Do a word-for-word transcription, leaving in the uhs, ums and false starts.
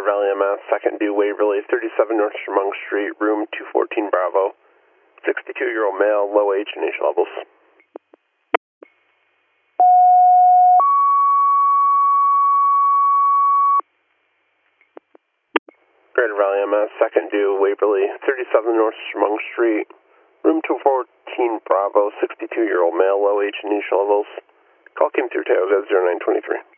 Greater Valley M S, second due Waverly, thirty-seven North Chemung Street, room two fourteen Bravo. sixty-two-year-old male, low H and H levels. Greater Valley M S, second due Waverly, thirty-seven North Chemung Street, room two fourteen Bravo, sixty-two-year-old male, low H and H levels. Call came through Tioga zero nine two three.